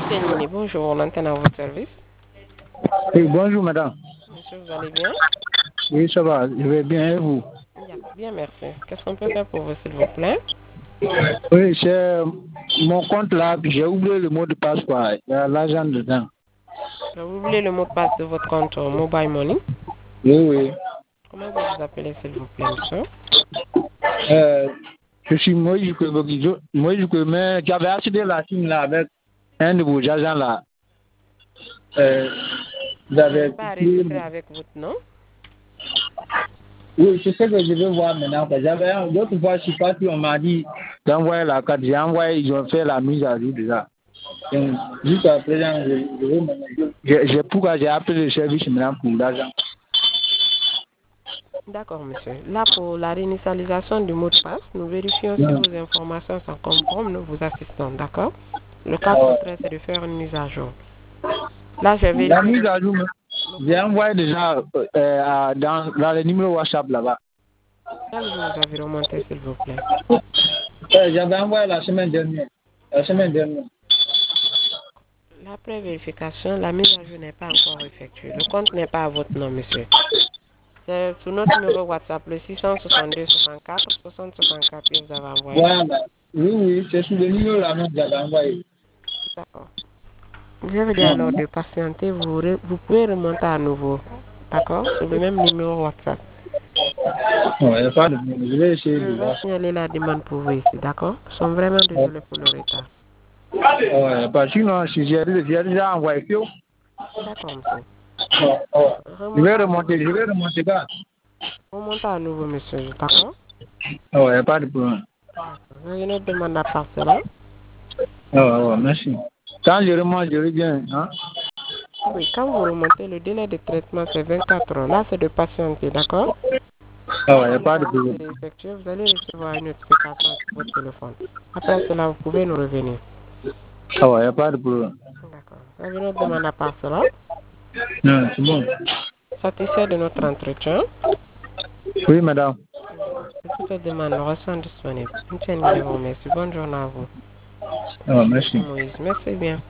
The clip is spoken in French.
Monsieur Nini, bonjour, on entend à votre service. Oui, bonjour madame. Monsieur, vous allez bien? Oui, ça va, je vais bien et vous? Bien, merci. Qu'est-ce qu'on peut faire pour vous, s'il vous plaît? Oui, c'est mon compte là, j'ai oublié le mot de passe, quoi. Il y a l'argent dedans. Vous voulez le mot de passe de votre compte Mobile Money? Oui, oui. Comment vous vous appelez, s'il vous plaît, monsieur? Je suis Moïse Kouebogizo. Moïse Kouebogizo, mais j'avais acheté la SIM là avec un de vos agents là. Vous Vous avez n'avez pas expliqué. enregistré avec votre nom? Oui, c'est ce que je veux voir maintenant. J'avais l'autre fois, je suis parti, on m'a dit d'envoyer la carte. J'ai envoyé, ils ont fait la mise à jour déjà. Donc, jusqu'à présent, pourquoi j'ai appelé le service maintenant pour l'argent. D'accord, monsieur. Là, pour la réinitialisation du mot de passe, nous vérifions si vos informations sont conformes, nous vous assistons, d'accord? Le cas contraire, c'est de faire une mise à jour. Là, je vais La vérifier. mise à jour, j'ai envoyé déjà dans le numéro WhatsApp là-bas. Quel jour vous avez remonté, s'il vous plaît? J'avais envoyé la semaine dernière. La semaine dernière. Après vérification, la mise à jour n'est pas encore effectuée. Le compte n'est pas à votre nom, monsieur. C'est sur notre numéro WhatsApp, le 662 64 60 64 que vous avez envoyé. Voilà. Oui, oui, c'est sur le numéro là que j'avais envoyé. D'accord. Je vais dire alors de patienter, vous pouvez remonter à nouveau. D'accord? Sur le même numéro WhatsApp. Ouais, y a pas de problème. Je vais essayer Je de vais voir. signaler la demande pour vous ici, d'accord? Nous sommes vraiment désolés pour le retard. Ouais, parce que sinon, si j'ai déjà envoyé. D'accord, monsieur. Je vais Remontez remonter là. à nouveau, monsieur, d'accord? Ouais, y a pas de problème. D'accord. Vous avez une autre demande à part cela? Ouais, merci. Quand je remonte, je reviens. Hein? Oui, quand vous remontez, le délai de traitement, c'est 24 heures. Là, c'est de patienter, d'accord? Quand Ouais, y a pas de l'analyse problème. est effectuée, vous allez recevoir une notification sur votre téléphone. Après cela, vous pouvez nous revenir. Ouais, y a pas de problème. D'accord. Vous avez une autre demande à part cela? Non, c'est bon. Satisfait de notre entretien? Oui, madame. D'accord. Toutes les demandes sont disponibles. Monsieur, vous remercie. Bonne journée à vous. Merci. Moïse, merci bien.